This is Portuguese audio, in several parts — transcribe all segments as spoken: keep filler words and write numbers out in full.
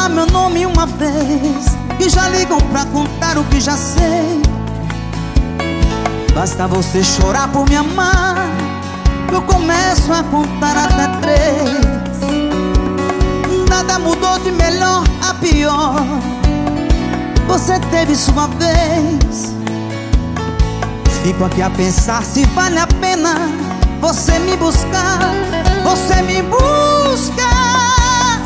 falar meu nome uma vez, que já ligam pra contar o que já sei. Basta você chorar por me amar, eu começo a contar até três. Nada mudou de melhor a pior, você teve sua vez. Fico aqui a pensar se vale a pena você me buscar, você me buscar.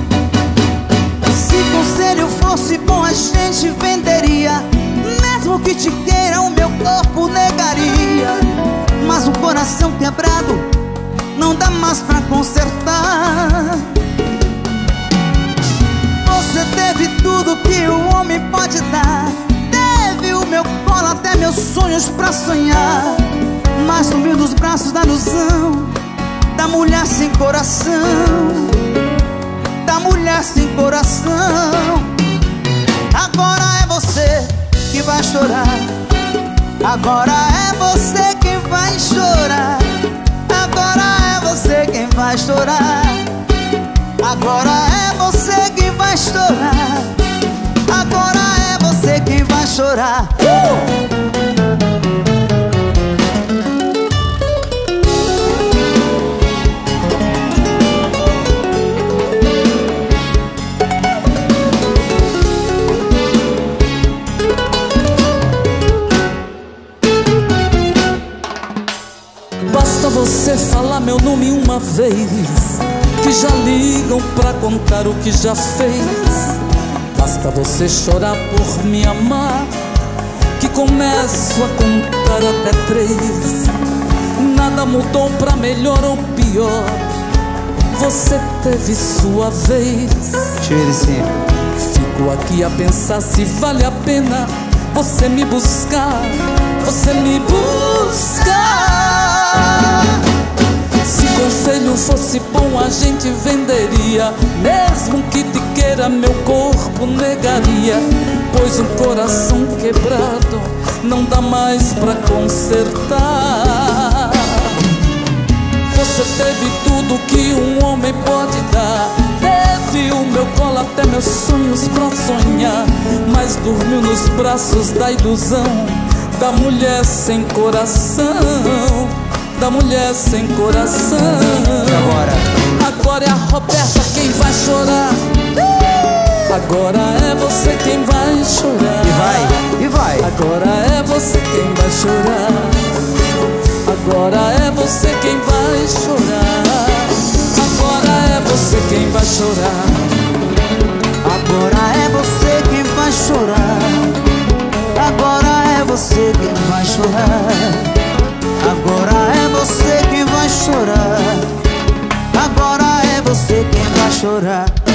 Se conselho fosse bom a gente venderia, mesmo que te queira o meu corpo negaria. Mas o coração quebrado não dá mais pra consertar. Você teve tudo que o homem pode dar, teve o meu colo até meus sonhos pra sonhar, mas sumiu dos braços da ilusão da mulher sem coração, da mulher sem coração. Agora é você que vai chorar, agora é você quem vai chorar, agora é você quem vai chorar, agora é você quem vai chorar, agora é você quem vai chorar. uh! Basta você falar meu nome uma vez, que já ligam pra contar o que já fez. Basta você chorar por me amar, que começo a contar até três. Nada mudou pra melhor ou pior, você teve sua vez. Tire sim. Fico aqui a pensar se vale a pena você me buscar, você me buscar. Se conselho fosse bom a gente venderia, mesmo que te queira meu corpo negaria. Pois um coração quebrado não dá mais pra consertar. Você teve tudo que um homem pode dar, teve o meu colo até meus sonhos pra sonhar, mas dormiu nos braços da ilusão da mulher sem coração, da mulher sem coração. Agora, agora é a Roberta quem vai chorar, agora é você quem vai chorar. E vai, e vai. Agora é você quem vai chorar, agora é você quem vai chorar, agora é você quem vai chorar, agora é você quem vai chorar, agora é você quem vai chorar, agora é você quem vai chorar, agora é você quem vai chorar.